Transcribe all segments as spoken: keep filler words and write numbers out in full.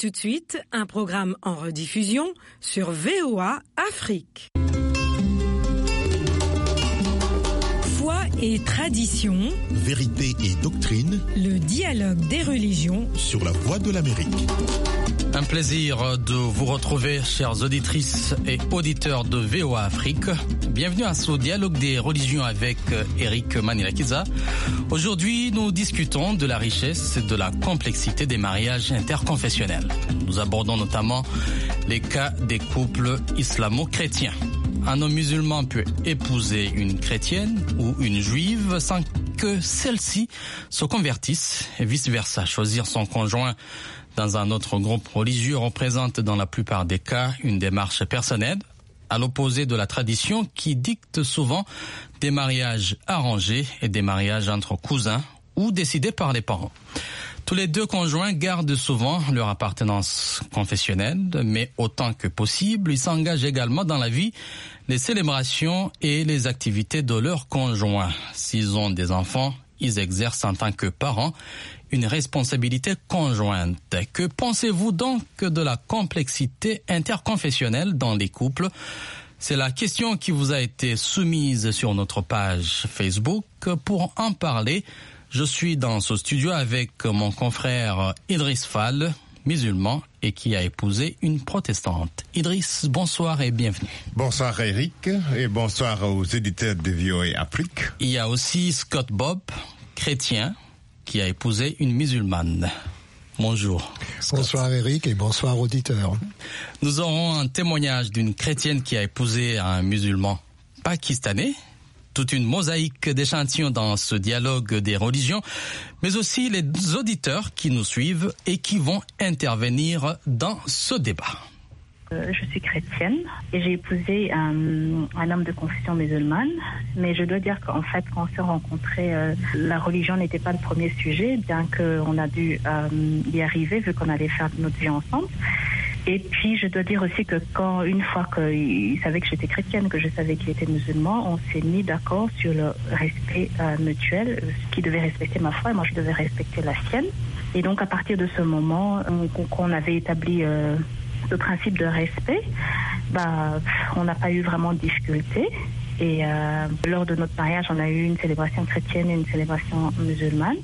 tout de suite un programme en rediffusion sur V O A Afrique. Foi et tradition, vérité et doctrine, le dialogue des religions sur la Voix de l'Amérique. Un plaisir de vous retrouver, chères auditrices et auditeurs de V O A Afrique. Bienvenue à ce dialogue des religions avec Eric Manilakiza. Aujourd'hui, nous discutons de la richesse et de la complexité des mariages interconfessionnels. Nous abordons notamment les cas des couples islamo-chrétiens. Un homme musulman peut épouser une chrétienne ou une juive sans que celle-ci se convertisse et vice-versa. Choisir son conjoint dans un autre groupe religieux représente dans la plupart des cas une démarche personnelle, à l'opposé de la tradition qui dicte souvent des mariages arrangés et des mariages entre cousins ou décidés par les parents. Tous les deux conjoints gardent souvent leur appartenance confessionnelle, mais autant que possible, ils s'engagent également dans la vie, les célébrations et les activités de leurs conjoints. S'ils ont des enfants, ils exercent en tant que parents une responsabilité conjointe. Que pensez-vous donc de la complexité interconfessionnelle dans les couples ? C'est la question qui vous a été soumise sur notre page Facebook. Pour en parler, je suis dans ce studio avec mon confrère Idriss Fall, musulman et qui a épousé une protestante. Idriss, bonsoir et bienvenue. Bonsoir Eric et bonsoir aux éditeurs de V O A Afrique. Il y a aussi Scott Bob, chrétien, qui a épousé une musulmane. Bonjour. Scott. Bonsoir Eric et bonsoir auditeurs. Nous aurons un témoignage d'une chrétienne qui a épousé un musulman pakistanais. Toute une mosaïque d'échantillons dans ce dialogue des religions, mais aussi les auditeurs qui nous suivent et qui vont intervenir dans ce débat. Je suis chrétienne et j'ai épousé un, un homme de confession musulmane, mais je dois dire qu'en fait, quand on s'est rencontrés, euh, la religion n'était pas le premier sujet, bien qu'on a dû euh, y arriver vu qu'on allait faire notre vie ensemble. Et puis, je dois dire aussi que quand, une fois qu'il savait que j'étais chrétienne, que je savais qu'il était musulman, on s'est mis d'accord sur le respect euh, mutuel, qui devait respecter ma foi et moi je devais respecter la sienne. Et donc, à partir de ce moment, on, qu'on avait établi euh, le principe de respect, bah, on n'a pas eu vraiment de difficulté. Et euh, lors de notre mariage, on a eu une célébration chrétienne et une célébration musulmane.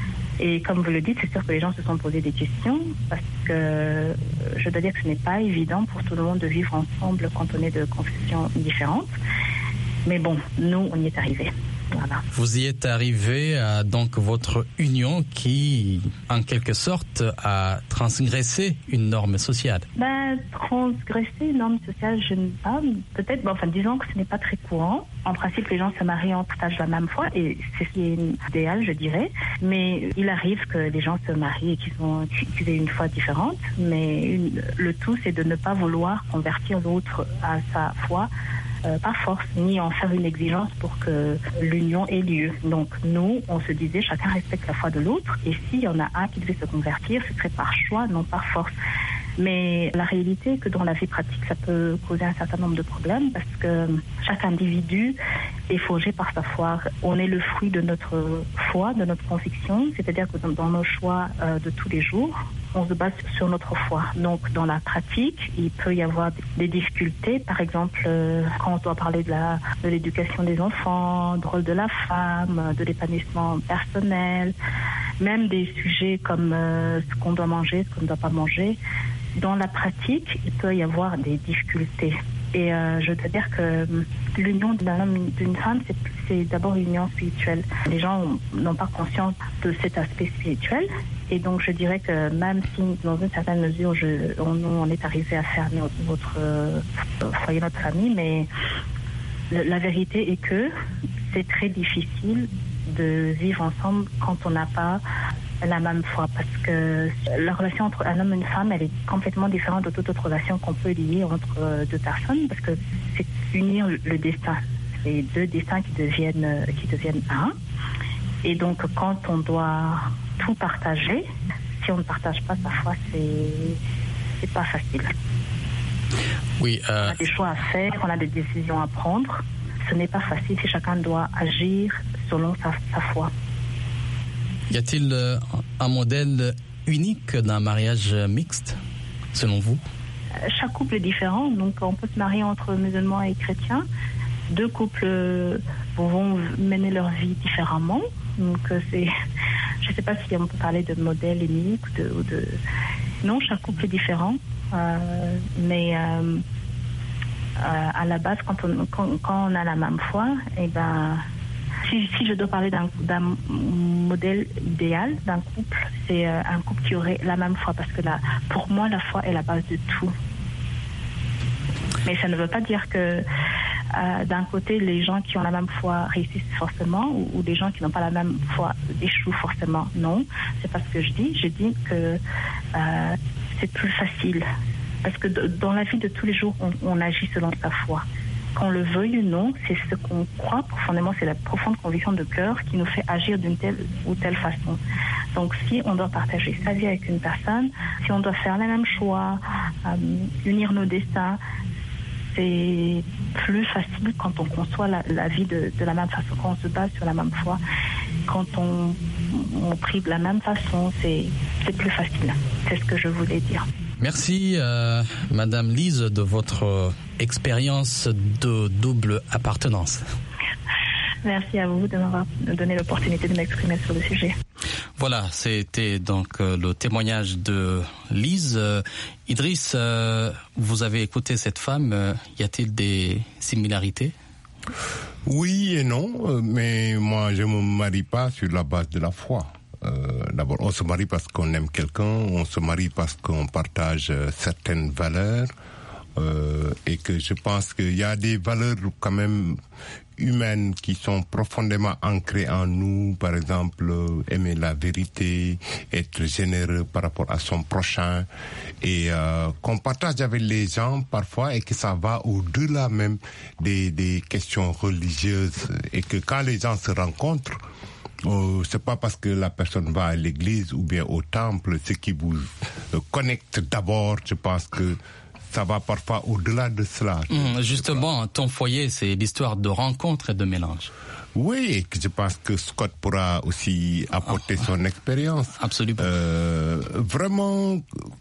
Et comme vous le dites, c'est sûr que les gens se sont posés des questions parce que je dois dire que ce n'est pas évident pour tout le monde de vivre ensemble quand on est de confessions différentes. Mais bon, nous, on y est arrivés. Voilà. Vous y êtes arrivé à donc votre union qui, en quelque sorte, a transgressé une norme sociale. Ben, transgresser une norme sociale, je ne sais pas. Peut-être, ben, enfin, disons que ce n'est pas très courant. En principe, les gens se marient en partage la même foi et c'est ce qui est idéal, je dirais. Mais il arrive que les gens se marient et qu'ils, ont, qu'ils aient une foi différente. Mais une, le tout, c'est de ne pas vouloir convertir l'autre à sa foi Euh, par force, ni en faire une exigence pour que l'union ait lieu. Donc nous, on se disait, chacun respecte la foi de l'autre, et s'il y en a un qui devait se convertir, ce serait par choix, non par force. Mais la réalité est que dans la vie pratique, ça peut causer un certain nombre de problèmes parce que chaque individu est forgé par sa foi. On est le fruit de notre foi, de notre conviction, c'est-à-dire que dans, dans nos choix euh, de tous les jours, on se base sur notre foi. Donc dans la pratique, il peut y avoir des difficultés, par exemple euh, quand on doit parler de, la, de l'éducation des enfants, du rôle de la femme, de l'épanouissement personnel, même des sujets comme euh, ce qu'on doit manger, ce qu'on ne doit pas manger. Dans la pratique, il peut y avoir des difficultés. Et euh, je dois dire que l'union d'un homme et d'une femme, c'est, c'est d'abord une union spirituelle. Les gens n'ont pas conscience de cet aspect spirituel. Et donc, je dirais que même si, dans une certaine mesure, je, on, on est arrivé à faire notre, notre euh, foyer, notre famille, mais le, la vérité est que c'est très difficile de vivre ensemble quand on n'a pas la même foi, parce que la relation entre un homme et une femme, elle est complètement différente de toute autre relation qu'on peut lier entre deux personnes, parce que c'est unir le destin. C'est deux destins qui deviennent, qui deviennent un. Et donc, quand on doit tout partager, si on ne partage pas sa foi, c'est, c'est pas facile. Oui, euh... On a des choix à faire, on a des décisions à prendre. Ce n'est pas facile si chacun doit agir selon sa, sa foi. Y a-t-il un modèle unique d'un mariage mixte ? selon vous? Chaque couple est différent, donc on peut se marier entre musulmans et chrétiens. Deux couples vont mener leur vie différemment. Donc c'est, je ne sais pas si on peut parler de modèle unique ou de, ou de... Non, chaque couple est différent. Euh, mais euh, euh, à la base, quand on, quand, quand on a la même foi, et ben, si, si je dois parler d'un, d'un modèle idéal d'un couple, c'est euh, un couple qui aurait la même foi, parce que la, pour moi, la foi est la base de tout. Mais ça ne veut pas dire que euh, d'un côté, les gens qui ont la même foi réussissent forcément, ou, ou les gens qui n'ont pas la même foi échouent forcément. Non, c'est pas ce que je dis. Je dis que euh, c'est plus facile. Parce que de, dans la vie de tous les jours, on, on agit selon sa foi. Qu'on le veuille ou non, c'est ce qu'on croit profondément, c'est la profonde conviction de cœur qui nous fait agir d'une telle ou telle façon. Donc si on doit partager sa vie avec une personne, si on doit faire les mêmes choix, euh, unir nos destins, c'est plus facile quand on conçoit la, la vie de, de la même façon, quand on se base sur la même foi, quand on, on prie de la même façon, c'est, c'est plus facile. C'est ce que je voulais dire. Merci, euh, Madame Lise, de votre expérience de double appartenance. Merci à vous de m'avoir donné l'opportunité de m'exprimer sur le sujet. Voilà, c'était donc euh, le témoignage de Lise. Euh, Idriss, euh, vous avez écouté cette femme. Euh, y a-t-il des similarités? Oui et non, mais moi je me marie pas sur la base de la foi. Euh, d'abord, on se marie parce qu'on aime quelqu'un, on se marie parce qu'on partage euh, certaines valeurs, euh, et que je pense qu'il y a des valeurs quand même humaines qui sont profondément ancrées en nous, par exemple euh, aimer la vérité, être généreux par rapport à son prochain, et euh, qu'on partage avec les gens parfois, et que ça va au-delà même des, des questions religieuses, et que quand les gens se rencontrent, Euh, c'est pas parce que la personne va à l'église ou bien au temple, ce qui vous euh, connecte d'abord. Je pense que ça va parfois au-delà de cela. Mmh, justement, ton foyer, c'est l'histoire de rencontre et de mélange. Oui, et je pense que Scott pourra aussi apporter ah, son expérience. Absolument. Euh, vraiment,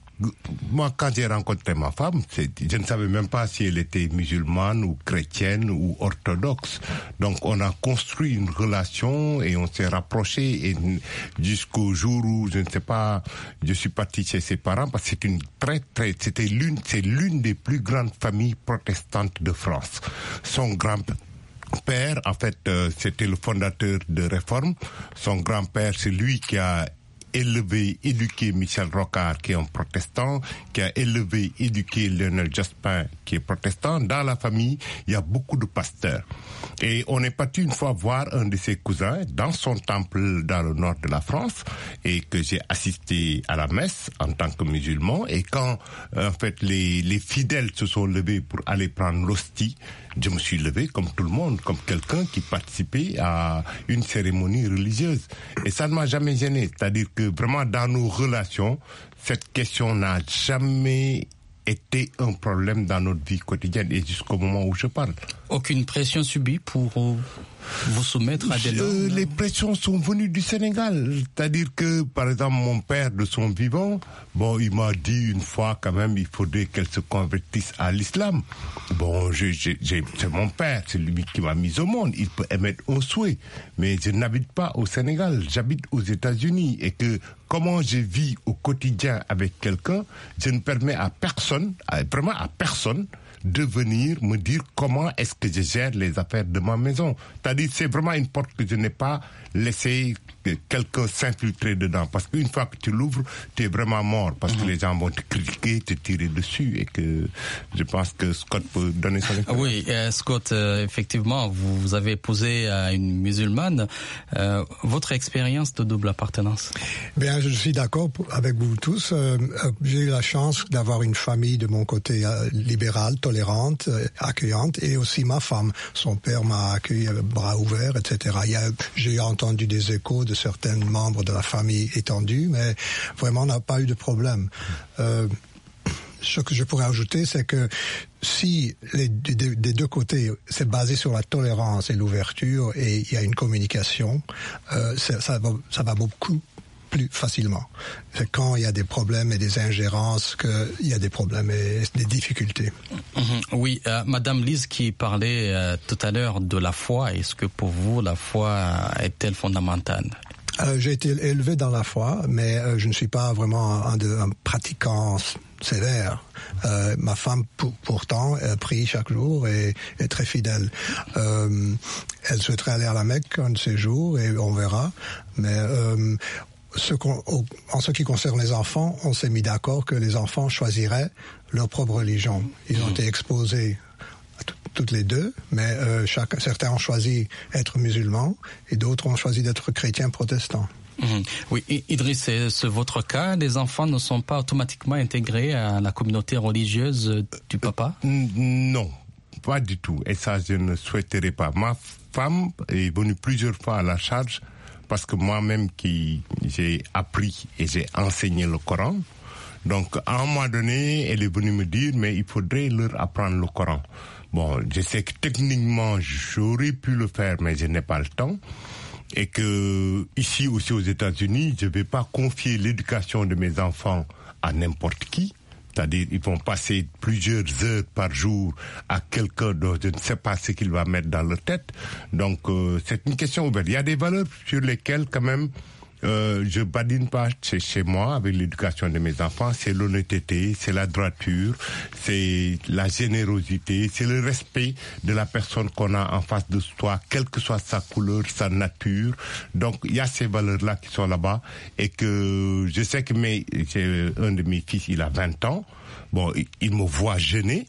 moi, quand j'ai rencontré ma femme, c'est, je ne savais même pas si elle était musulmane ou chrétienne ou orthodoxe. Donc, on a construit une relation et on s'est rapprochés, et jusqu'au jour où, je ne sais pas, je suis parti chez ses parents, parce que c'est une très, très, c'était l'une, c'est l'une des plus grandes familles protestantes de France. Son grand père, en fait, euh, c'était le fondateur de Réforme. Son grand-père, c'est lui qui a élevé, éduqué Michel Rocard, qui est un protestant, qui a élevé, éduqué Lionel Jospin, qui est protestant. Dans la famille, il y a beaucoup de pasteurs. Et on est parti une fois voir un de ses cousins dans son temple dans le nord de la France, et que j'ai assisté à la messe en tant que musulman. Et quand, en fait, les, les fidèles se sont levés pour aller prendre l'hostie, je me suis levé comme tout le monde, comme quelqu'un qui participait à une cérémonie religieuse. Et ça ne m'a jamais gêné. C'est-à-dire que vraiment dans nos relations, cette question n'a jamais été un problème dans notre vie quotidienne, et jusqu'au moment où je parle. Aucune pression subie pour vous soumettre à des normes? euh, Les pressions sont venues du Sénégal. C'est-à-dire que, par exemple, mon père, de son vivant, bon, il m'a dit une fois quand même, il faudrait qu'elle se convertisse à l'islam. Bon, j'ai, j'ai, j'ai, c'est mon père, c'est lui qui m'a mis au monde. Il peut émettre un souhait. Mais je n'habite pas au Sénégal, j'habite aux États-Unis. Et que comment je vis au quotidien avec quelqu'un, je ne permets à personne, à, vraiment à personne, de venir me dire comment est-ce que je gère les affaires de ma maison. C'est-à-dire, c'est vraiment une porte que je n'ai pas laissé quelqu'un s'infiltrer dedans. Parce qu'une fois que tu l'ouvres, tu es vraiment mort. Parce que les gens vont te critiquer, te tirer dessus. Et que je pense que Scott peut donner son expérience. Oui, euh, Scott, euh, effectivement, vous, vous avez épousé à une musulmane. Euh, votre expérience de double appartenance? Bien, je suis d'accord avec vous tous. Euh, j'ai eu la chance d'avoir une famille de mon côté euh, libérale, tolérante, euh, accueillante, et aussi ma femme. Son père m'a accueilli avec bras ouverts, et cetera. Il y a, j'ai entendu des échos de certains membres de la famille étendue, mais vraiment, on n'a pas eu de problème. Euh, ce que je pourrais ajouter, c'est que si les, des, des deux côtés, c'est basé sur la tolérance et l'ouverture, et il y a une communication, euh, ça, ça, va, ça va beaucoup plus facilement. C'est quand il y a des problèmes et des ingérences qu'il y a des problèmes et des difficultés. Mmh, oui, euh, Madame Lise qui parlait euh, tout à l'heure de la foi, est-ce que pour vous la foi est-elle fondamentale? Euh, j'ai été élevé dans la foi, mais euh, je ne suis pas vraiment un, un, un pratiquant sévère. Euh, ma femme, pour, pourtant, elle prie chaque jour et est très fidèle. Euh, elle souhaiterait aller à la Mecque un de ces jours et on verra. Mais euh, ce qu'on, en ce qui concerne les enfants, on s'est mis d'accord que les enfants choisiraient leur propre religion. Ils ont mmh. été exposés toutes les deux, mais euh, chaque, certains ont choisi d'être musulmans et d'autres ont choisi d'être chrétiens protestants. Mmh. Oui, Idriss, c'est, c'est votre cas. Les enfants ne sont pas automatiquement intégrés à la communauté religieuse du papa? euh, Non, pas du tout. Et ça, je ne souhaiterais pas. Ma femme est venue plusieurs fois à la charge parce que moi-même qui j'ai appris et j'ai enseigné le Coran. Donc, à un moment donné, elle est venue me dire, mais il faudrait leur apprendre le Coran. Bon, je sais que techniquement, j'aurais pu le faire, mais je n'ai pas le temps. Et que, ici aussi aux États-Unis, je ne vais pas confier l'éducation de mes enfants à n'importe qui. C'est-à-dire, ils vont passer plusieurs heures par jour à quelqu'un dont je ne sais pas ce qu'il va mettre dans leur tête. Donc, euh, c'est une question ouverte. Il y a des valeurs sur lesquelles, quand même, Euh, je badine pas chez, chez moi avec l'éducation de mes enfants. C'est l'honnêteté, c'est la droiture, c'est la générosité, c'est le respect de la personne qu'on a en face de soi, quelle que soit sa couleur, sa nature. Donc il y a ces valeurs-là qui sont là-bas et que je sais que mes, j'ai un de mes fils, il a vingt ans. Bon, il, il me voit jeûner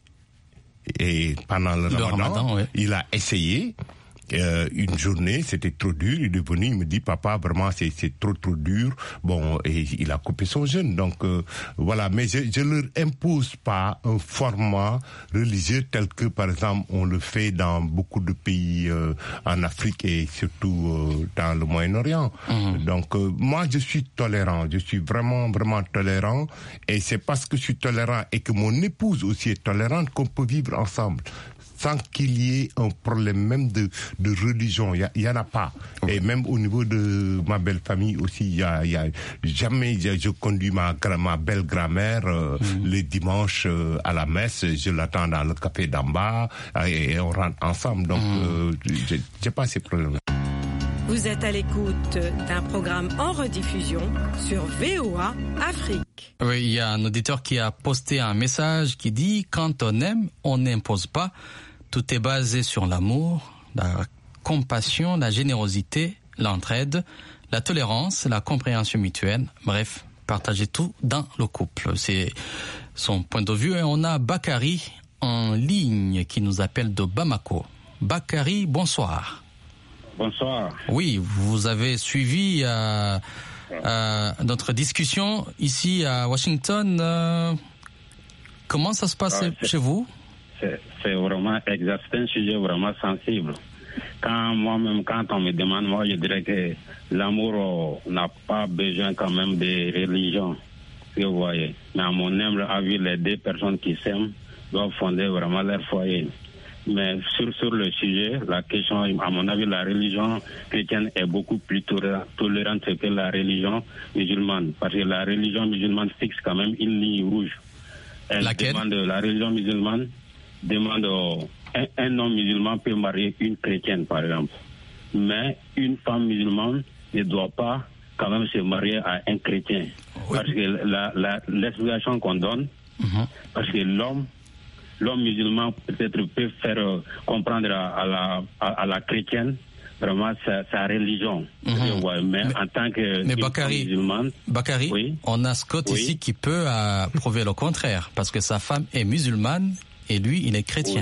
et pendant le, le Ramadan, Ramadan ouais. il a essayé. Euh, une journée, c'était trop dur, il est venu, il me dit, papa, vraiment, c'est, c'est trop, trop dur. Bon, et il a coupé son jeûne. Donc, euh, voilà. Mais je, je leur impose pas un format religieux tel que, par exemple, on le fait dans beaucoup de pays euh, en Afrique et surtout euh, dans le Moyen-Orient. Mmh. Donc, euh, moi, je suis tolérant. Je suis vraiment, vraiment tolérant. Et c'est parce que je suis tolérant et que mon épouse aussi est tolérante qu'on peut vivre ensemble. Sans qu'il y ait un problème même de, de religion. Il y en a pas. Okay. Et même au niveau de ma belle famille aussi, il y a, y a jamais, je, je conduis ma, ma belle grand-mère euh, mmh. les dimanches euh, à la messe, je l'attends dans le café d'en bas et, et on rentre ensemble. Donc, mmh. euh, j'ai, j'ai pas ces problèmes. Vous êtes à l'écoute d'un programme en rediffusion sur V O A Afrique. Oui, il y a un auditeur qui a posté un message qui dit « Quand on aime, on n'impose pas. Tout est basé sur l'amour, la compassion, la générosité, l'entraide, la tolérance, la compréhension mutuelle. Bref, partagez tout dans le couple. » C'est son point de vue. Et on a Bakary en ligne qui nous appelle de Bamako. Bakary, bonsoir. Bonsoir. Oui, vous avez suivi euh, euh, notre discussion ici à Washington. Euh, comment ça se passe ah, chez vous? c'est, c'est vraiment exact, c'est un sujet vraiment sensible. Quand moi-même, quand on me demande, moi je dirais que l'amour euh, n'a pas besoin quand même de religion, vous voyez. Mais à mon humble avis, les deux personnes qui s'aiment doivent fonder vraiment leur foyer. Mais sur, sur le sujet, la question, à mon avis, la religion chrétienne est beaucoup plus tolérante que la religion musulmane. Parce que la religion musulmane fixe quand même une ligne rouge. Elle Laquelle? demande, la religion musulmane demande, un, un homme musulman peut marier une chrétienne, par exemple. Mais une femme musulmane ne doit pas quand même se marier à un chrétien. Oui. Parce que la, la, l'explication qu'on donne, mm-hmm. parce que l'homme, L'homme musulman peut-être peut faire euh, comprendre à, à, la, à, à la chrétienne vraiment sa, sa religion. Mm-hmm. Ouais, mais, mais en tant que mais Bakary, musulmane, Bakary oui, on a Scott oui. ici qui peut euh, prouver le contraire, parce que sa femme est musulmane et lui, il est chrétien.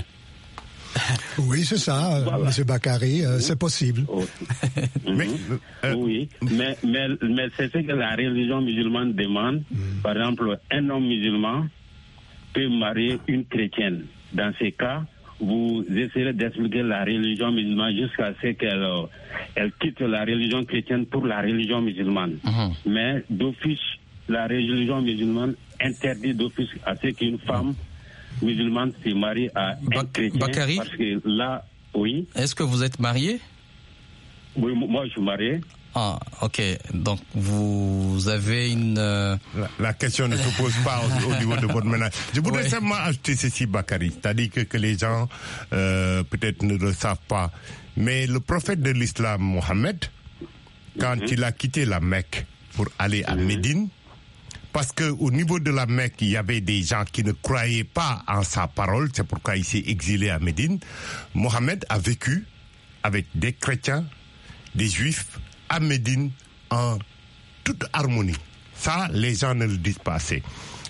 Oui, oui c'est ça, voilà. Monsieur Bakary, euh, oui. c'est possible. Oh. mais, euh, oui, mais, mais, mais c'est ce que la religion musulmane demande. Mm. Par exemple, un homme musulman peut marier une chrétienne. Dans ces cas, vous essayerez d'expliquer la religion musulmane jusqu'à ce qu'elle euh, elle quitte la religion chrétienne pour la religion musulmane. Uh-huh. Mais d'office, la religion musulmane interdit d'office à ce qu'une femme musulmane se marie à ba- un chrétien. Bakary, parce que là, oui. Est-ce que vous êtes marié? Oui, moi je suis marié. Ah, ok. Donc, vous avez une... Euh... La, la question ne se pose pas au, au niveau de votre ménage. Je voudrais ouais. simplement ajouter ceci, Bakary. C'est-à-dire que, que les gens, euh, peut-être ne le savent pas. Mais le prophète de l'islam, Mohammed, quand mm-hmm. il a quitté la Mecque pour aller à mm-hmm. Médine, parce qu'au niveau de la Mecque, il y avait des gens qui ne croyaient pas en sa parole, c'est pourquoi il s'est exilé à Médine. Mohammed a vécu avec des chrétiens, des juifs, à Médine, en toute harmonie. Ça, les gens ne le disent pas assez.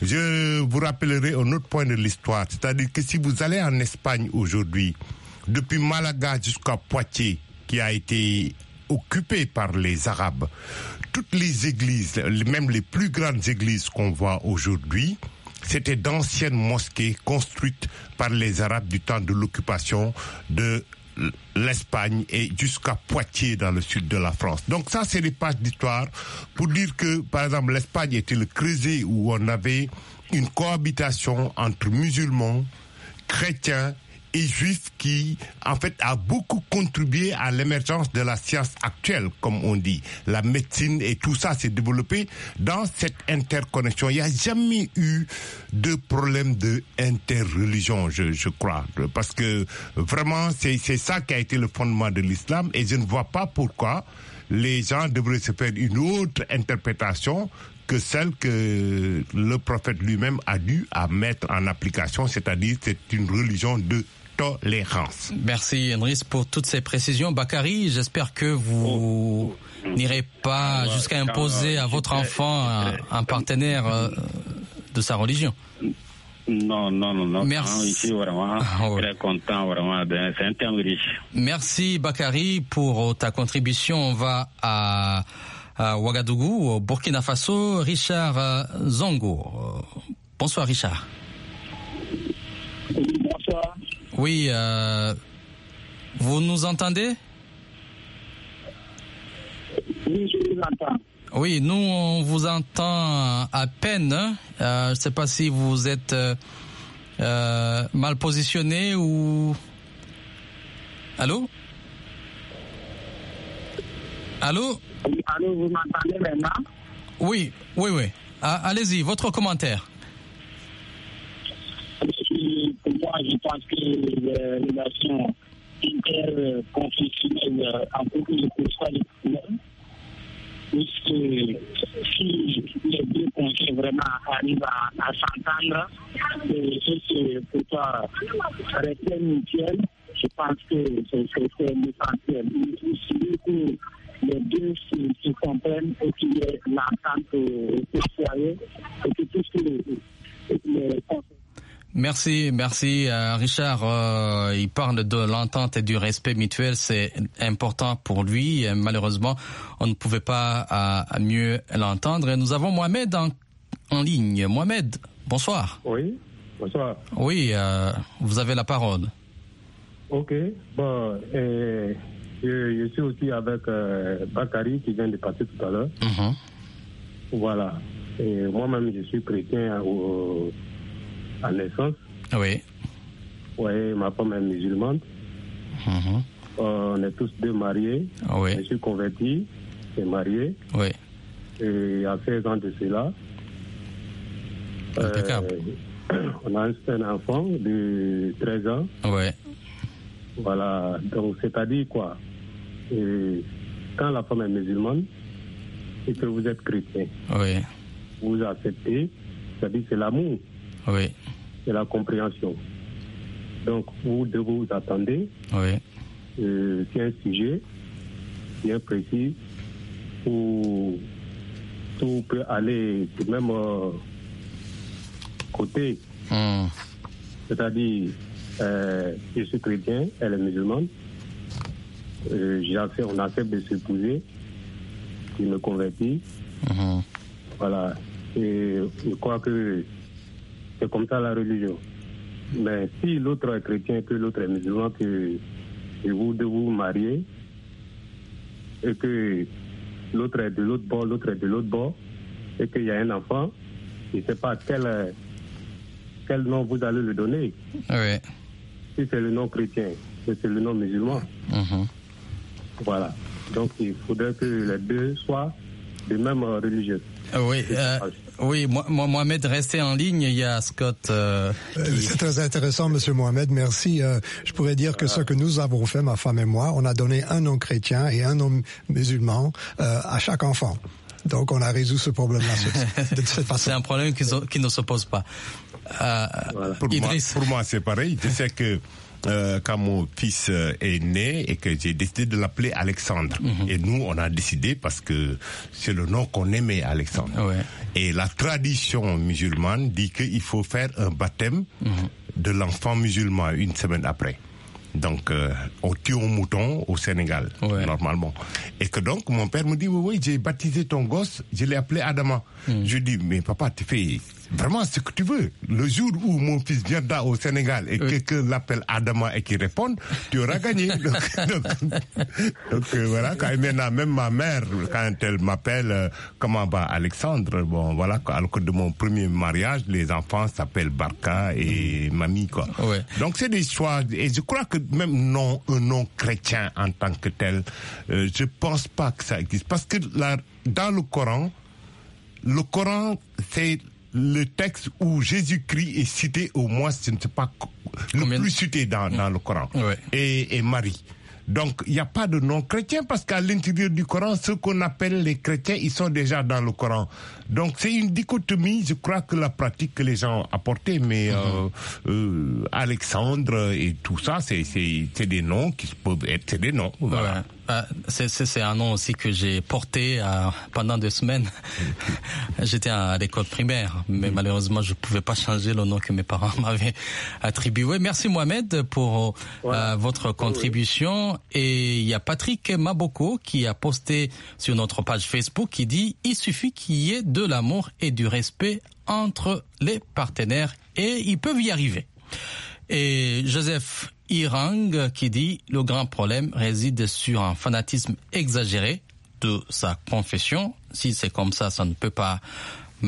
Je vous rappellerai un autre point de l'histoire, c'est-à-dire que si vous allez en Espagne aujourd'hui, depuis Malaga jusqu'à Poitiers, qui a été occupé par les Arabes, toutes les églises, même les plus grandes églises qu'on voit aujourd'hui, c'était d'anciennes mosquées construites par les Arabes du temps de l'occupation de l'Espagne et jusqu'à Poitiers dans le sud de la France. Donc ça, c'est des pages d'histoire pour dire que, par exemple, l'Espagne était le creuset où on avait une cohabitation entre musulmans, chrétiens et juifs qui, en fait, a beaucoup contribué à l'émergence de la science actuelle, comme on dit. La médecine et tout ça s'est développé dans cette interconnexion. Il n'y a jamais eu de problème de interreligion, je, je crois. Parce que vraiment, c'est, c'est ça qui a été le fondement de l'islam et je ne vois pas pourquoi les gens devraient se faire une autre interprétation que celle que le prophète lui-même a dû à mettre en application, c'est-à-dire c'est une religion de tolérance. Merci Enris pour toutes ces précisions. Bakary, j'espère que vous oh. n'irez pas jusqu'à imposer à votre enfant un, un partenaire euh, de sa religion. Non, non, non, non. Merci. Ici, vraiment, oh. très content, vraiment, c'est un thème riche. Merci Bakary pour ta contribution. On va à, à Ouagadougou, au Burkina Faso. Richard Zongo. Bonsoir Richard. Bonsoir. Oui, euh, vous nous entendez? Oui, je vous entends. Oui, nous, on vous entend à peine. Euh, je ne sais pas si vous êtes euh, euh, mal positionné ou... Allô? Allô? Oui, allô, vous m'entendez maintenant? Oui, oui, oui. Ah, allez-y, votre commentaire. Pour moi, je pense que les relations interconfessionnelles en beaucoup de fois les problèmes. Puisque si les deux conjoints vraiment arrivent à, à s'entendre, et c'est pourquoi rester mutuel, je pense que c'est, c'est, c'est l'essentiel. Il suffit que les deux se, se comprennent et qu'il y ait l'entente au foyer et que tout ce que les, les Merci, merci euh, Richard. Euh, il parle de l'entente et du respect mutuel, c'est important pour lui. Et malheureusement, on ne pouvait pas euh, mieux l'entendre. Et nous avons Mohamed en, en ligne. Mohamed, bonsoir. Oui, bonsoir. Oui, euh, vous avez la parole. Ok, bon, euh, je, je suis aussi avec euh, Bakary qui vient de passer tout à l'heure. Mm-hmm. Voilà. Et moi-même, je suis chrétien au à naissance. Oui. Oui, ma femme est musulmane. Mm-hmm. Euh, on est tous deux mariés. Oui. Je suis converti, et marié. Oui. Et il y a seize ans de cela. Impeccable. Euh, on a un enfant de treize ans. Oui. Voilà. Donc, c'est-à-dire quoi? Et quand la femme est musulmane et que vous êtes chrétien, oui. vous acceptez, c'est-à-dire c'est l'amour. Oui. C'est la compréhension. Donc, vous devez vous attendre. Oui. Euh, c'est un sujet bien précis où tout peut aller du même euh, côté. Mm. C'est-à-dire, euh, je suis chrétien, elle est musulmane. Euh, j'ai, on accepte de s'épouser. Il me convertit. Mm-hmm. Voilà. Et je crois que c'est comme ça la religion. Mais si l'autre est chrétien et que l'autre est musulman, que vous devez vous marier et que l'autre est de l'autre bord, l'autre est de l'autre bord, et qu'il y a un enfant, je ne sais pas quel, quel nom vous allez le donner. Oui. Si c'est le nom chrétien, si c'est le nom musulman. Mm-hmm. Voilà. Donc il faudrait que les deux soient des mêmes religieux. Oui, euh, oui, moi, Mohamed, restez en ligne. Il y a Scott. Euh, qui... C'est très intéressant, Monsieur Mohamed. Merci. Euh, je pourrais dire que ce que nous avons fait, ma femme et moi, on a donné un nom chrétien et un nom musulman euh, à chaque enfant. Donc, on a résolu ce problème-là de cette façon. C'est un problème qui, qui ne se pose pas. Euh, voilà. Pour moi, pour moi, c'est pareil. Je sais que Euh, quand mon fils euh, est né et que j'ai décidé de l'appeler Alexandre. Mm-hmm. Et nous, on a décidé parce que c'est le nom qu'on aimait, Alexandre. Ouais. Et la tradition musulmane dit qu'il faut faire un baptême mm-hmm. de l'enfant musulman une semaine après. Donc, euh, on tue un mouton au Sénégal, ouais. normalement. Et que donc, mon père me dit, oui, oui, j'ai baptisé ton gosse, je l'ai appelé Adama. Mm. Je dis, mais papa, tu fais vraiment ce que tu veux. Le jour où mon fils viendra au Sénégal et oui. quelqu'un l'appelle Adama et qu'il réponde, tu auras gagné. donc, donc, donc euh, voilà, quand maintenant, même ma mère, quand elle m'appelle, euh, comment va Alexandre, bon, voilà, alors que de mon premier mariage, les enfants s'appellent Barka et mm. Mamie, quoi. Ouais. Donc, c'est des choix, et je crois que même non, un nom chrétien en tant que tel, euh, je pense pas que ça existe. Parce que là, dans le Coran, le Coran, c'est le texte où Jésus-Christ est cité au moins, je ne sais pas, le Combien? plus cité dans, dans le Coran. Ouais. Et, et Marie. Donc, il n'y a pas de nom chrétien parce qu'à l'intérieur du Coran, ceux qu'on appelle les chrétiens, ils sont déjà dans le Coran. Donc, c'est une dichotomie, je crois que la pratique que les gens apportaient, mais mm-hmm. euh, euh, Alexandre et tout ça, c'est, c'est, c'est des noms qui peuvent être, c'est des noms. Voilà. Ouais. Euh, c'est, c'est, c'est un nom aussi que j'ai porté euh, pendant deux semaines. J'étais à l'école primaire, mais mmh. malheureusement, je pouvais pas changer le nom que mes parents m'avaient attribué. Merci Mohamed pour ouais. euh, votre contribution. Et il y a Patrick Maboko qui a posté sur notre page Facebook qui dit « Il suffit qu'il y ait de l'amour et du respect entre les partenaires et ils peuvent y arriver. » Et Joseph Irang qui dit « Le grand problème réside sur un fanatisme exagéré de sa confession. Si c'est comme ça, ça ne peut pas marcher. »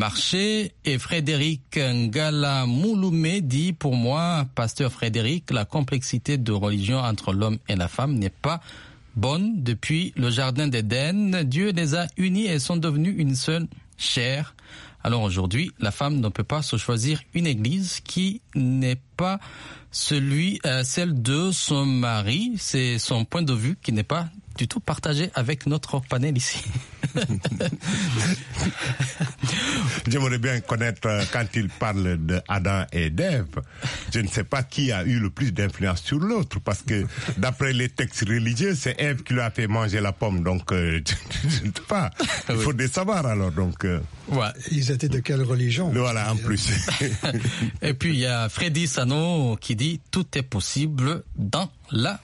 Et Frédéric Ngala Mouloumé dit « Pour moi, pasteur Frédéric, la complexité de religion entre l'homme et la femme n'est pas bonne. Depuis le jardin d'Éden, Dieu les a unis et sont devenus une seule chair. Alors aujourd'hui, la femme ne peut pas se choisir une église qui n'est pas celui, euh, celle de son mari. C'est son point de vue qui n'est pas du tout partagé avec notre panel ici. » J'aimerais bien connaître euh, quand il parle de Adam et d'Ève. Je ne sais pas qui a eu le plus d'influence sur l'autre, parce que d'après les textes religieux, c'est Ève qui lui a fait manger la pomme. Donc, euh, je ne sais pas. Il faut des savoir alors. Donc, euh... ouais. Ils étaient de quelle religion? Voilà, en plus. Et puis il y a Freddy Sano qui dit « Tout est possible dans l'amour ».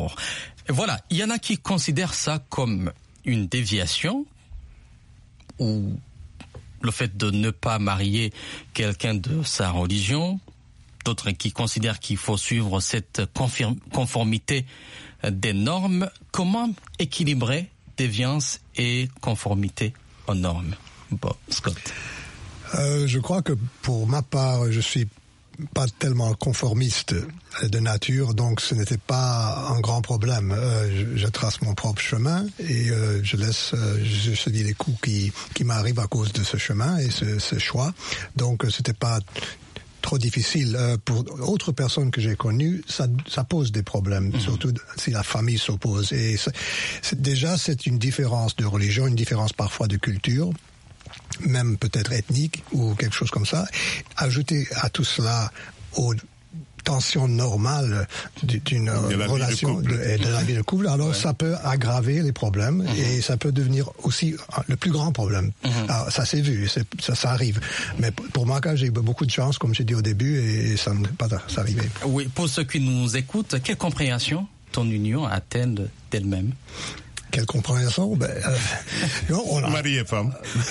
Et voilà, il y en a qui considèrent ça comme une déviation ou le fait de ne pas marier quelqu'un de sa religion, d'autres qui considèrent qu'il faut suivre cette conformité des normes. Comment équilibrer déviance et conformité aux normes? Bon, Scott. Euh, je crois que pour ma part, je suis pas tellement conformiste de nature, donc ce n'était pas un grand problème. Euh, je, je trace mon propre chemin et euh, je laisse, euh, je subis les coups qui, qui m'arrivent à cause de ce chemin et ce, ce choix. Donc euh, c'était pas trop difficile. Euh, pour autres personnes que j'ai connues, ça, ça pose des problèmes, mmh. surtout si la famille s'oppose. Et c'est, c'est, déjà, c'est une différence de religion, une différence parfois de culture, même peut-être ethnique ou quelque chose comme ça. Ajouter à tout cela aux tensions normales d'une relation de, de, de la vie de couple, alors ouais. ça peut aggraver les problèmes mm-hmm. et ça peut devenir aussi le plus grand problème. Mm-hmm. Alors, ça s'est vu, c'est, ça, ça arrive. Mais pour moi, j'ai eu beaucoup de chance, comme j'ai dit au début, et ça ne peut pas s'arriver. Oui, pour ceux qui nous écoutent, quelle compréhension ton union a-t-elle d'elle-même? Quelle compréhension? Ben, euh, non, on a, Marie et femme.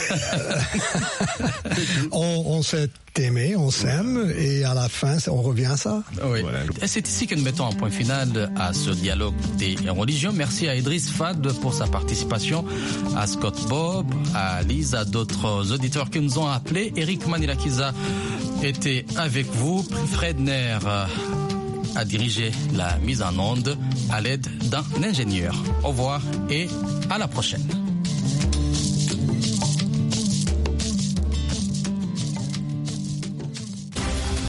on, on s'est aimé, on s'aime, et à la fin, on revient à ça. Oui. Voilà. Et c'est ici que nous mettons un point final à ce dialogue des religions. Merci à Idriss Fad pour sa participation, à Scott Bob, à Lise, à d'autres auditeurs qui nous ont appelés. Eric Manilakiza était avec vous, Fredner a dirigé la mise en onde à l'aide d'un ingénieur. Au revoir et à la prochaine.